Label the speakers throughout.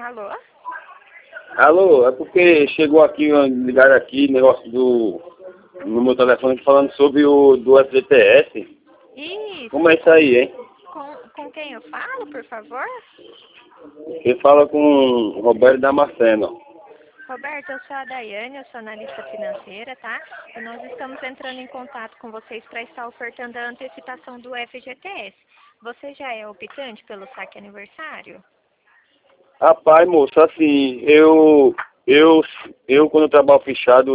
Speaker 1: Alô?
Speaker 2: Alô, é porque chegou aqui, ligaram aqui, negócio no meu telefone falando sobre o do FGTS.
Speaker 1: Isso.
Speaker 2: Como é isso aí, hein?
Speaker 1: Com quem eu falo, por favor?
Speaker 2: Quem fala com o Roberto Damasceno.
Speaker 1: Roberto, eu sou a Daiane, eu sou analista financeira, tá? E nós estamos entrando em contato com vocês para estar ofertando a antecipação do FGTS. Você já é optante pelo saque aniversário?
Speaker 2: Rapaz, moço, assim, eu quando eu trabalho fichado,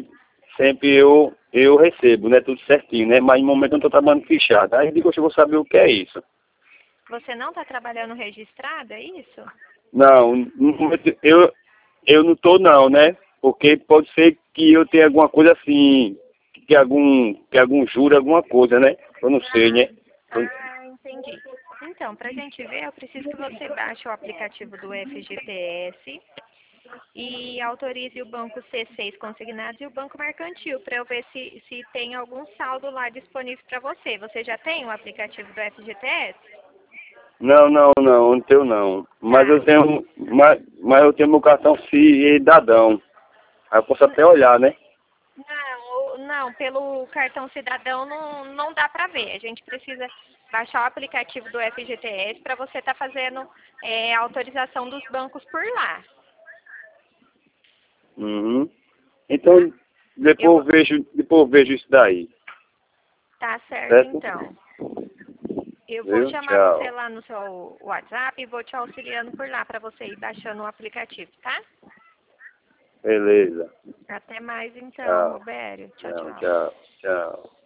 Speaker 2: eu recebo, né? Tudo certinho, né? Mas no momento eu não tô trabalhando fichado. Aí digo, eu vou saber o que é isso.
Speaker 1: Você não está trabalhando registrado, é isso?
Speaker 2: Não, no momento eu não tô não, né? Porque pode ser que eu tenha alguma coisa assim, que algum juro, alguma coisa, né? Eu não sei, né?
Speaker 1: Entendi. Então, para a gente ver, eu preciso que você baixe o aplicativo do FGTS e autorize o banco C6 consignado e o banco mercantil para eu ver se tem algum saldo lá disponível para você. Você já tem o aplicativo do FGTS?
Speaker 2: Não tenho não. Mas
Speaker 1: Tá.
Speaker 2: mas eu tenho meu cartão cidadão. Aí eu posso até olhar, né?
Speaker 1: Não, pelo cartão cidadão não dá para ver. A gente precisa baixar o aplicativo do FGTS para você estar fazendo a autorização dos bancos por lá.
Speaker 2: Uhum.
Speaker 1: Tá?
Speaker 2: Então, depois eu vejo isso daí.
Speaker 1: Tá certo,
Speaker 2: Certo?
Speaker 1: então. Eu vou
Speaker 2: Viu?
Speaker 1: chamar você
Speaker 2: Tchau.
Speaker 1: lá no seu WhatsApp e vou te auxiliando por lá para você ir baixando o aplicativo, tá?
Speaker 2: Beleza.
Speaker 1: Até mais então,
Speaker 2: Tchau.
Speaker 1: Robério. Tchau,
Speaker 2: Tchau,
Speaker 1: tchau.
Speaker 2: tchau, tchau.